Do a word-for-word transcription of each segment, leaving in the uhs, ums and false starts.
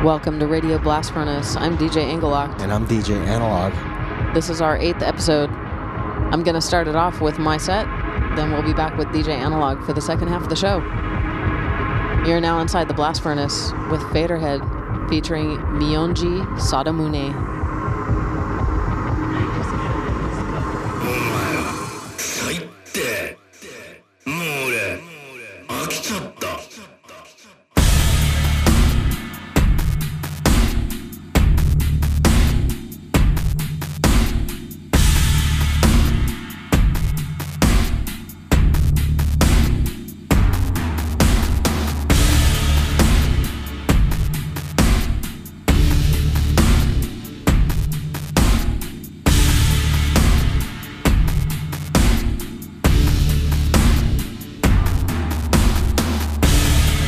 Welcome to Radio Blast Furnace. I'm D J Engelock. And I'm D J Analog. This is our eighth episode. I'm going to start it off with my set, then we'll be back with D J Analog for the second half of the show. You're now inside the Blast Furnace with Faderhead featuring Mionji Sadamune. 「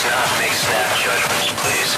not make snap judgments, please.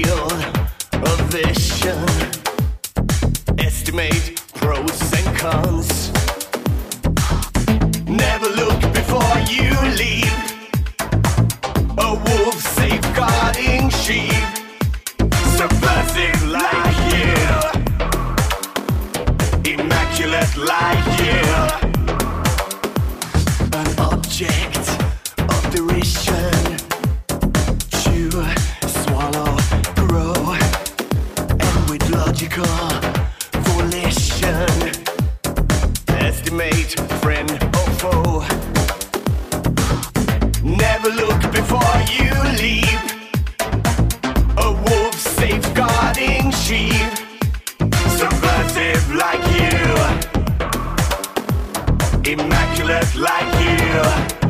real a vision. Estimate pros and cons. Never look before you leave. A wolf safeguarding sheep. Subversive like you. Immaculate like you. An object of derision. Chew, swallow, grow. And with logical volition. Estimate friend or foe. Never look before you leave. A wolf safeguarding sheep. Subversive like you. Immaculate like you.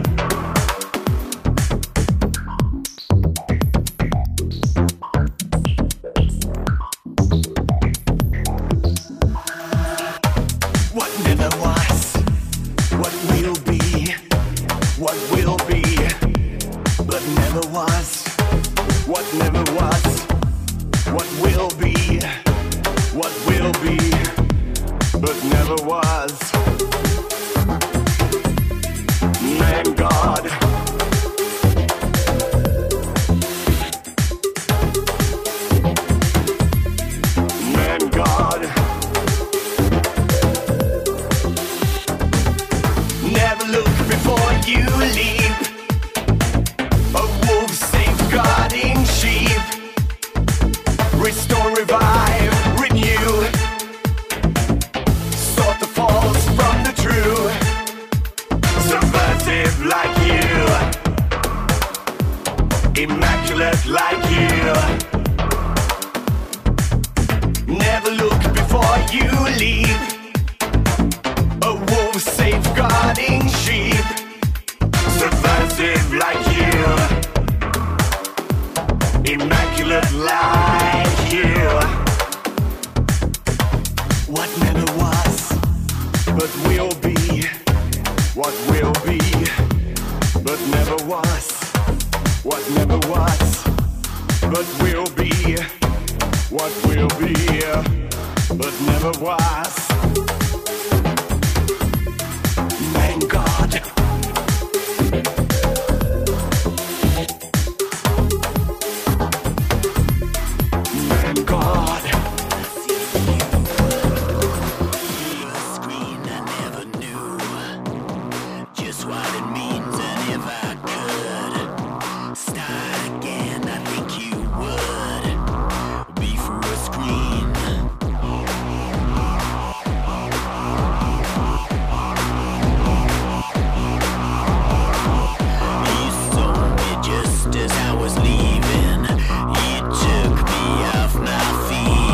What never was, what will be, what will be, but never was, what never was, what will be, what will be, but never was. Man God. Man God. Never look before you leap. A wolf safeguarding sheep. Restore, revive, renew. Sort the false from the true. Subversive like you. Immaculate like you. Never look before you leap. A wolf safeguarding sheep. Subversive like you. Immaculate like you. What never was, but will be. What will be, but never was. What never was, but will be. What will be, but never was. Man God. Man God. Screen I never knew just what it means, and if I could start again, I think you would be for a screen. You saw me just as I was leaving. You took me off my feet.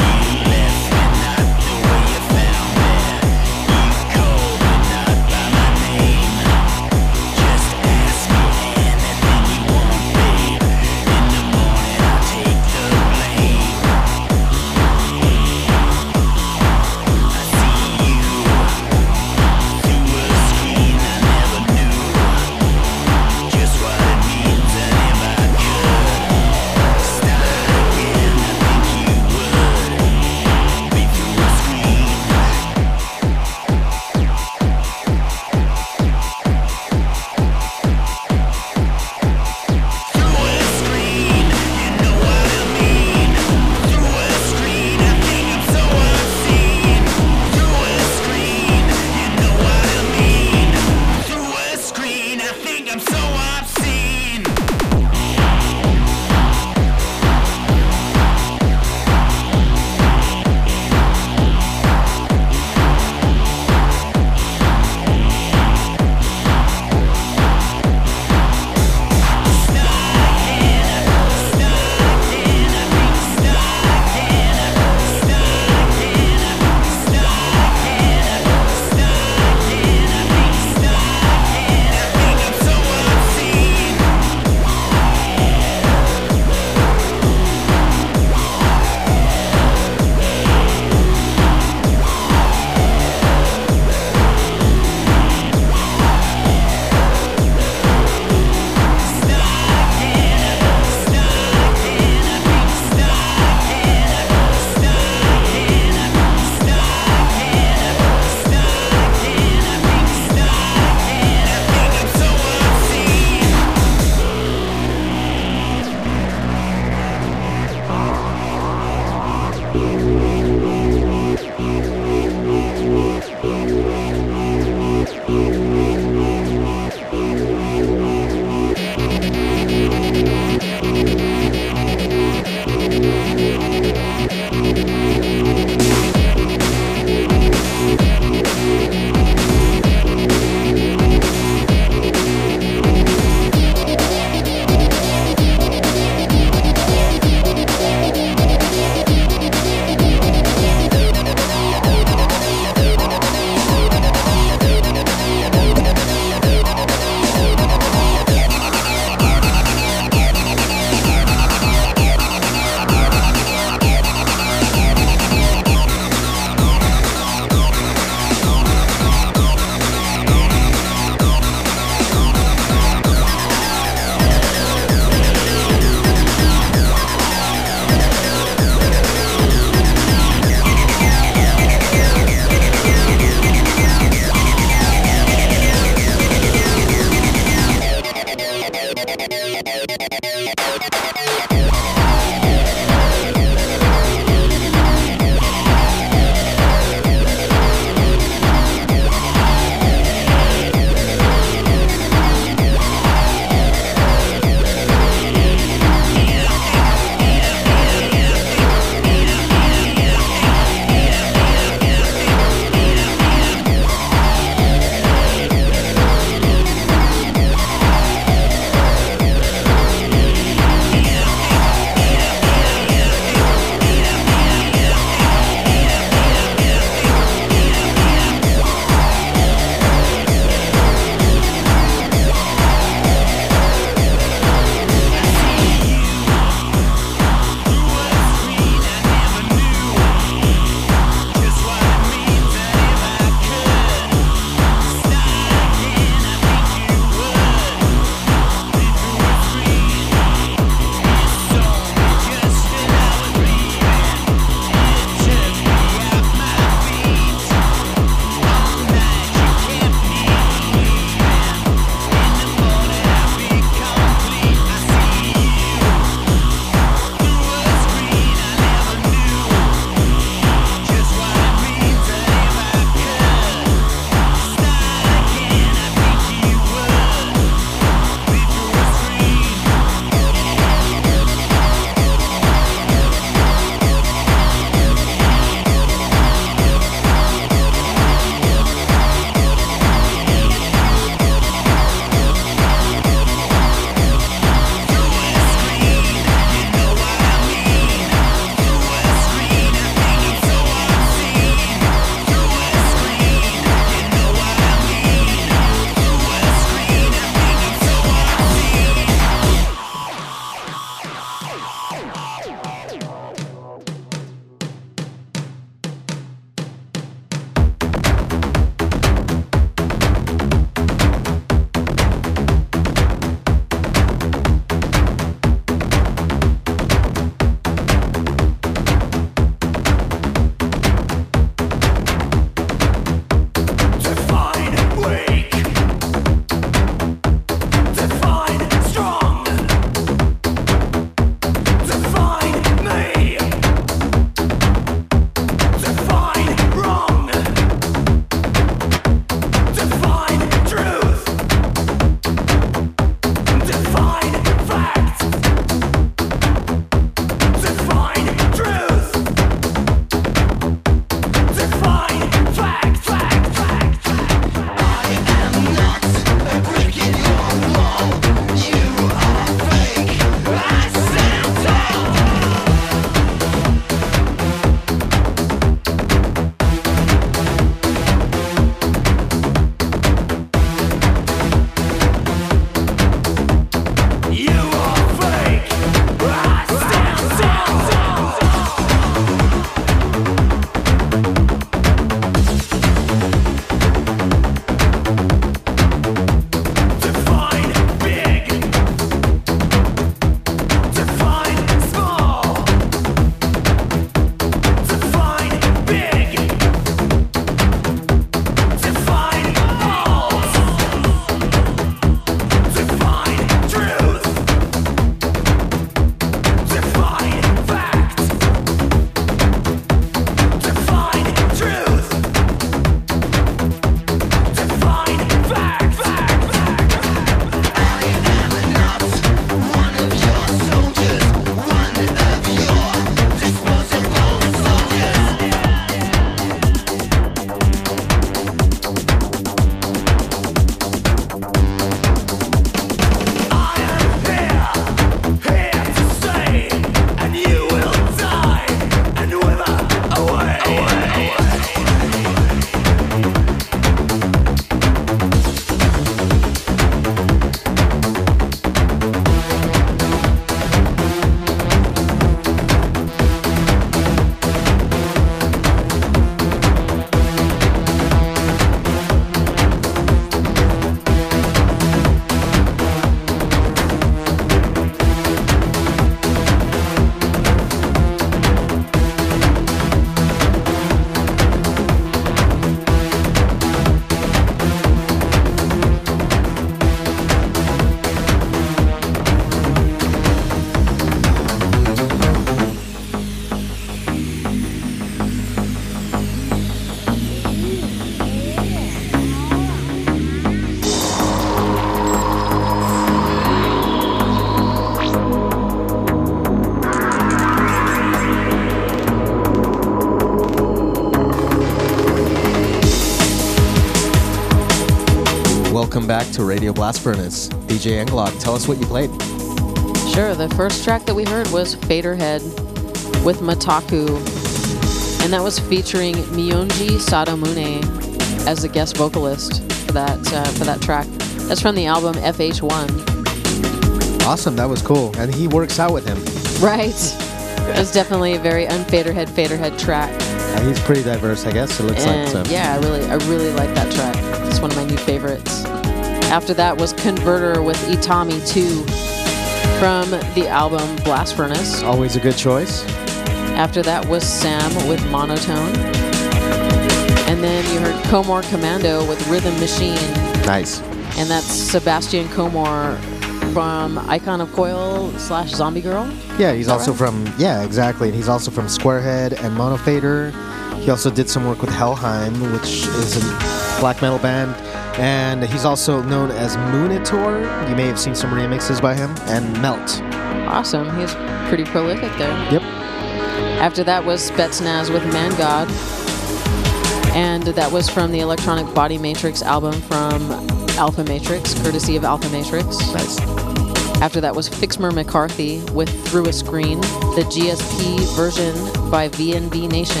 welcome back to Radio Blast Furnace. D J Anglog, tell us what you played. Sure, the first track that we heard was Faderhead with Mataku, and that was featuring Miyonji Satomune as the guest vocalist for that uh, for that track. That's from the album F H one. Awesome, that was cool. And he works out with him. Right. It's definitely a very unfaderhead, faderhead track. And he's pretty diverse, I guess, it looks and like. So. Yeah, I really, I really like that track. It's one of my new favorites. After that was Converter with Itami two from the album Blast Furnace. Always a good choice. After that was Sam with Monotone. And then you heard Komor Commando with Rhythm Machine. Nice. And that's Sebastian Komor from Icon of Coil slash Zombie Girl. Yeah, he's also right? from, yeah, exactly. And he's also from Squarehead and Monofader. He also did some work with Helheim, which is a black metal band. And he's also known as Moonitor. You may have seen some remixes by him. And Melt. Awesome. He's pretty prolific there. Yep. After that was Spetsnaz with Man God. And that was from the Electronic Body Matrix album from Alpha Matrix, courtesy of Alpha Matrix. Nice. After that was Fixmer McCarthy with Through a Screen, the G S P version by V N V Nation.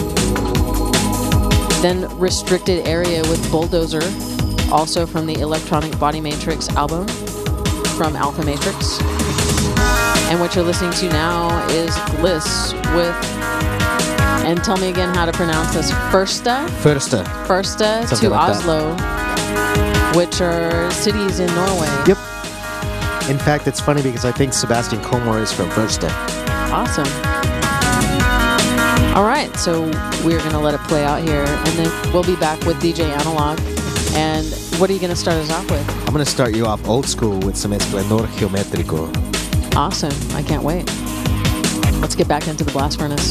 Then Restricted Area with Bulldozer, also from the Electronic Body Matrix album from Alpha Matrix. And what you're listening to now is Gliss with, and tell me again how to pronounce this, Fursta? Fursta. Fursta Something to like Oslo, which are cities in Norway. Yep. In fact, it's funny because I think Sebastian Komor is from Fursta. Awesome. All right, so we're going to let it play out here, and then we'll be back with D J Analog. And what are you going to start us off with? I'm going to start you off old school with some Esplendor Geométrico. Awesome. I can't wait. Let's get back into the blast furnace.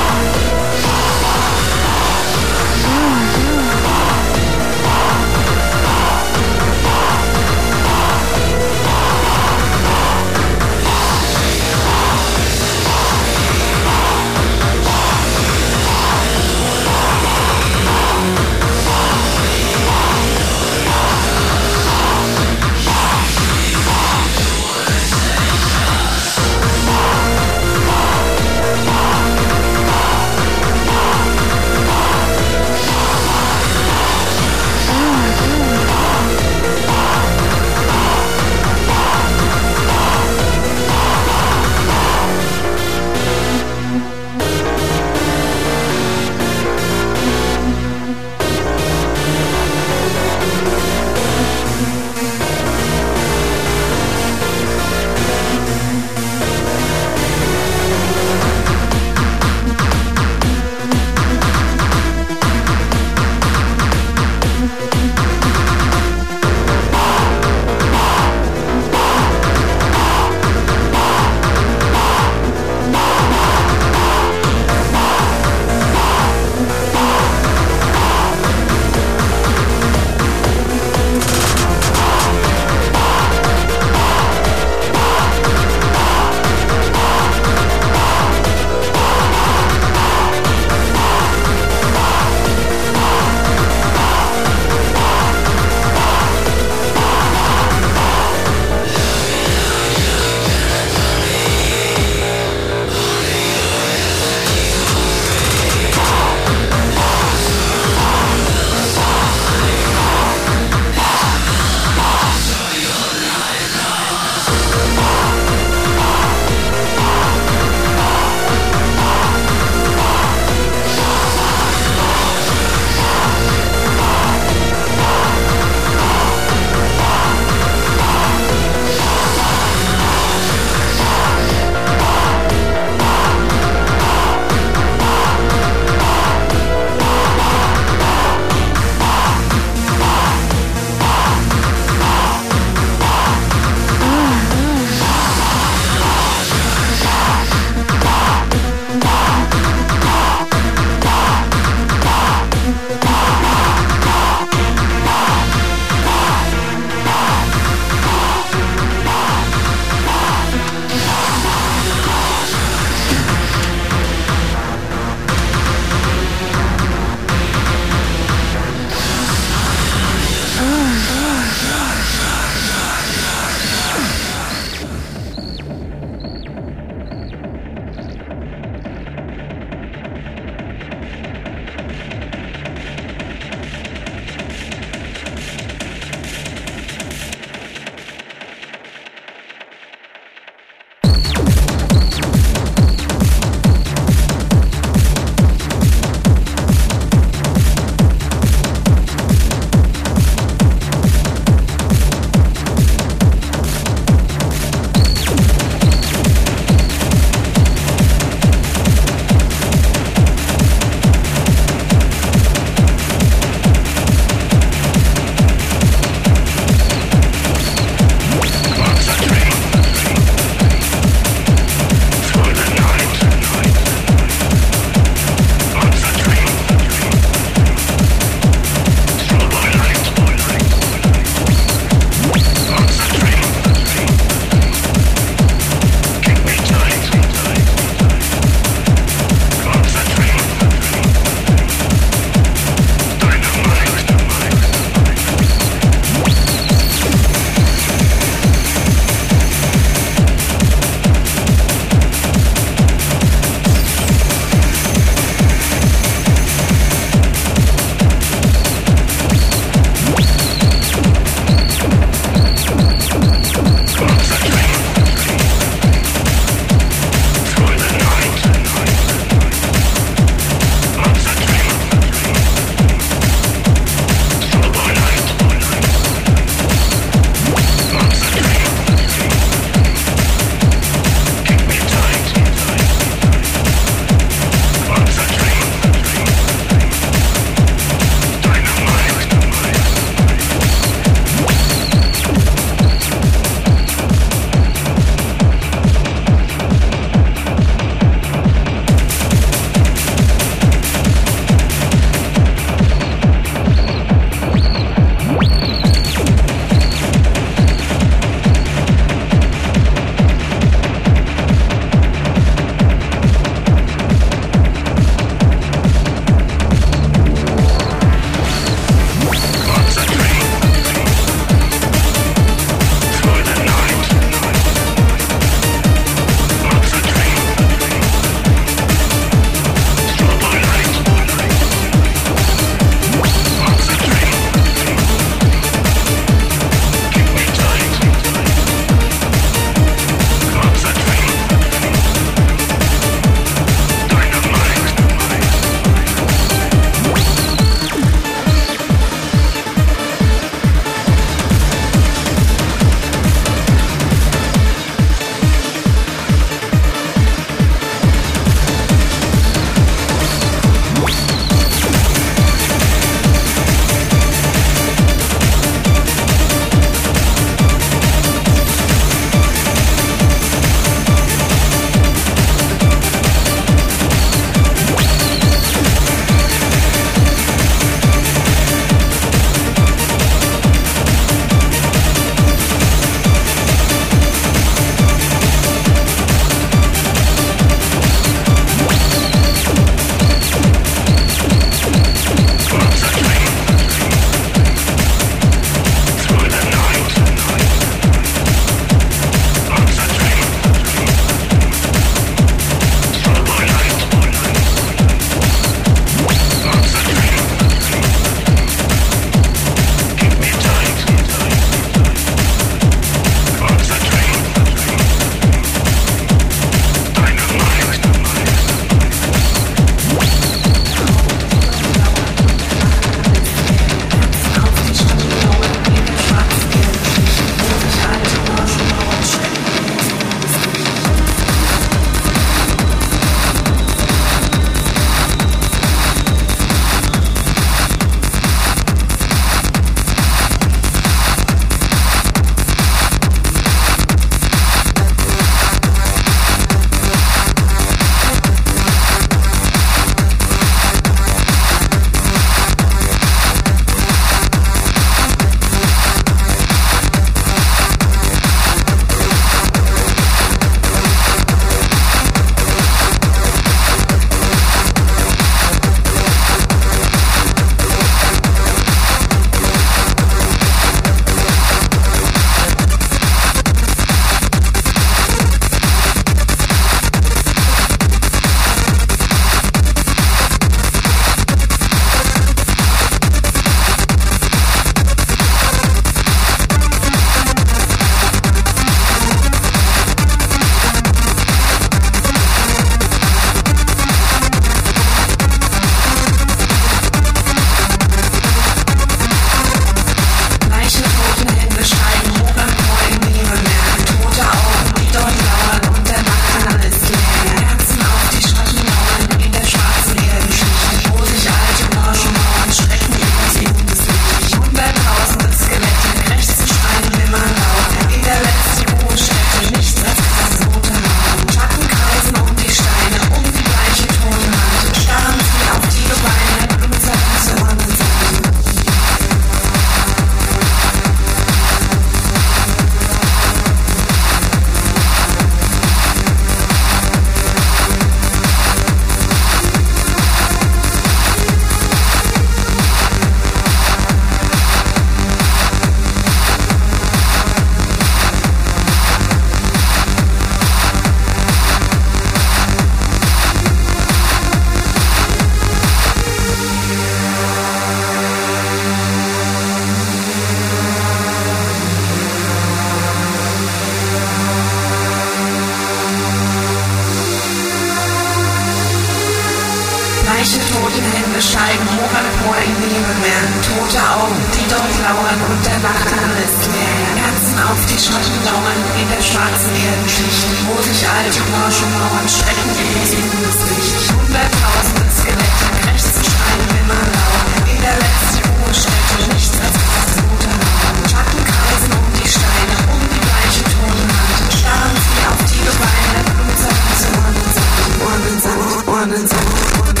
Wände steigen hoch empor in Nebel mehr. Tote Augen, die dort lauern und der Nacht alles leer. Herzen auf die Schatten lauern in der schwarzen Erdenschicht, wo sich alte morsche Mauern strecken in das Licht. Hunderttausende Skelette krächzen schreien immer lauer. In der letzten Ruhestätte nichts als Gute lauern. Schatten kreisen um die Steine, um die bleiche Tonwand. Starren sie auf die Gebeine, Blutsachen zu Ohren, Ohren, Ohren, Ohren, Ohren.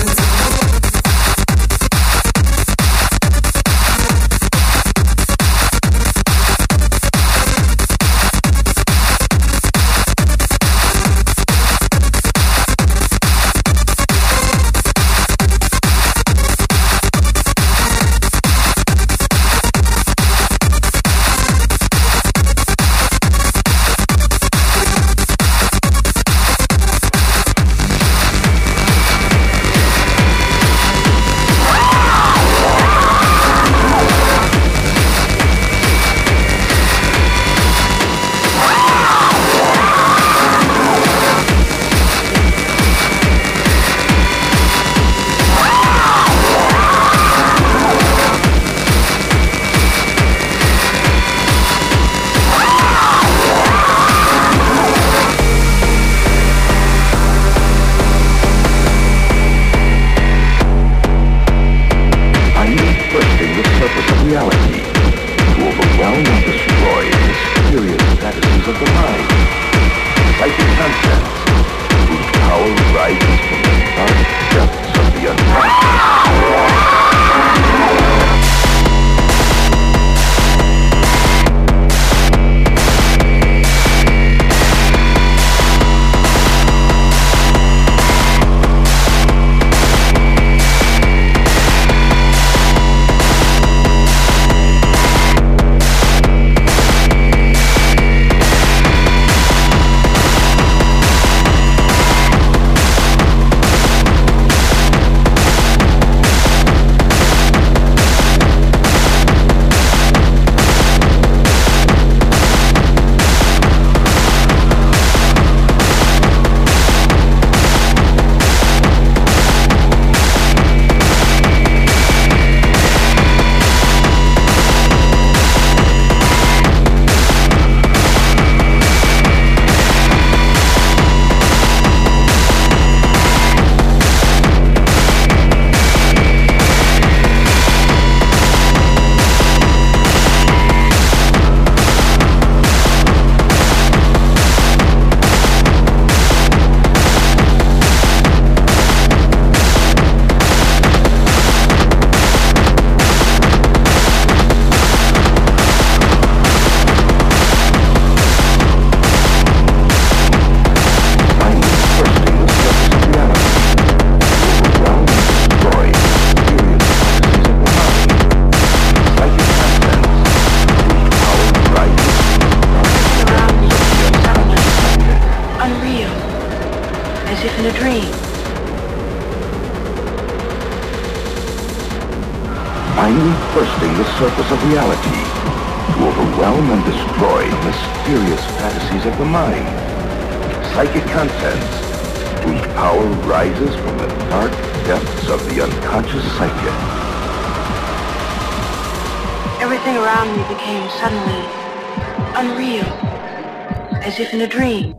finally bursting the surface of reality to overwhelm and destroy mysterious fantasies of the mind, psychic contents whose power rises from the dark depths of the unconscious psyche. Everything around me became suddenly unreal, as if in a dream.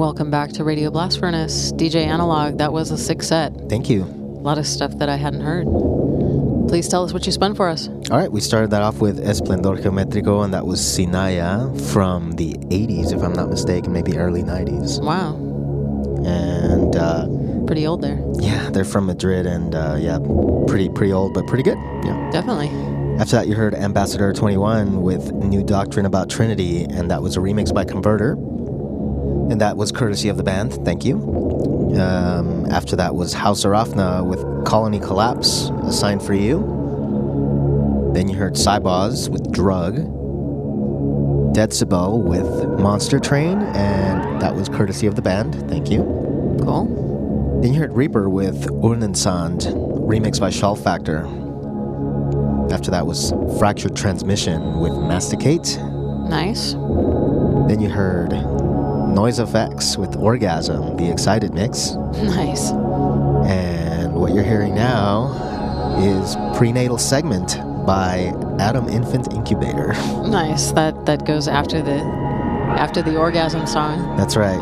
Welcome back to Radio Blast Furnace. D J Analog, that was a sick set. Thank you. A lot of stuff that I hadn't heard. Please tell us what you spun for us. All right, we started that off with Esplendor Geométrico, and that was Sinaya from the eighties, if I'm not mistaken, maybe early nineties. Wow. And, uh... pretty old there. Yeah, they're from Madrid, and, uh, yeah, pretty pretty old, but pretty good. Yeah. Definitely. After that, you heard Ambassador twenty-one with New Doctrine About Trinity, and that was a remix by Converter. And that was courtesy of the band. Thank you. Um, after that was House Arafna with Colony Collapse, a sign for you. Then you heard Cybaz with Drug. Dead Sibel with Monster Train, and that was courtesy of the band. Thank you. Cool. Then you heard Reaper with Urnensand, remixed by Shawl Factor. After that was Fractured Transmission with Masticate. Nice. Then you heard Noise Effects with Orgasm, the Excited mix. Nice. And what you're hearing now is Prenatal Segment by Atom Infant Incubator. Nice. That that goes after the after the orgasm song. That's right.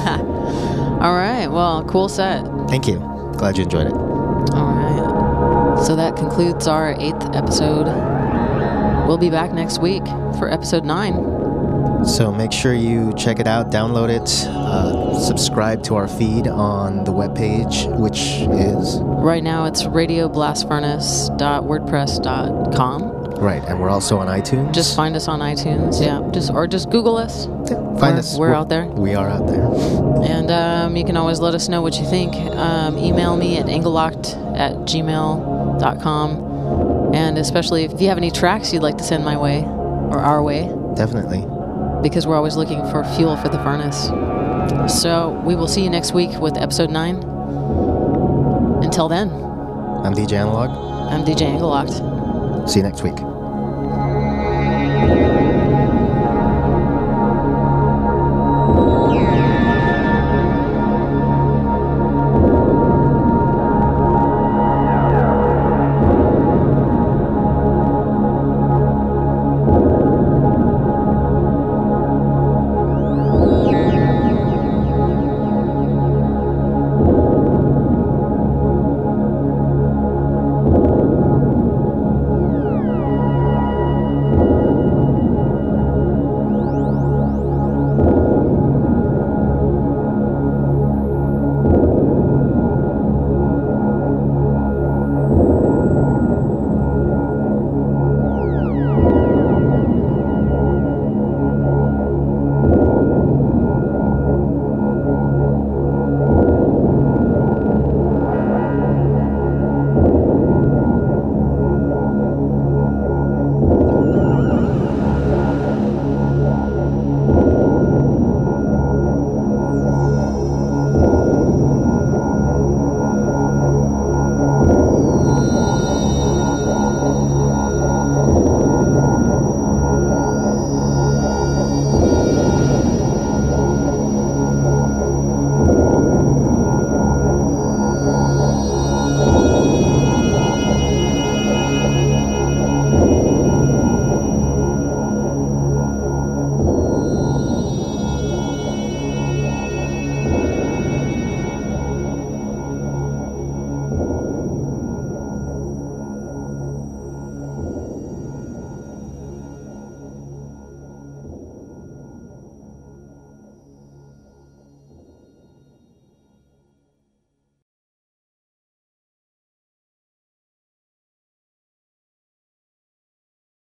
All right. Well, cool set. Thank you. Glad you enjoyed it. All right. So that concludes our eighth episode. We'll be back next week for episode nine. So make sure you check it out, download it, uh, subscribe to our feed on the webpage, which is... Right now it's radio blast furnace dot wordpress dot com. Right, and we're also on iTunes. Just find us on iTunes, yeah. Just Or just Google us. Yeah, find we're, us. We're, we're out there. We are out there. And um, you can always let us know what you think. Um, email me at anglelocked at gmail dot com. And especially if you have any tracks you'd like to send my way, or our way. Definitely. Because we're always looking for fuel for the furnace. So we will see you next week with episode nine. Until then, I'm D J Analog. I'm D J Anglelocked. See you next week.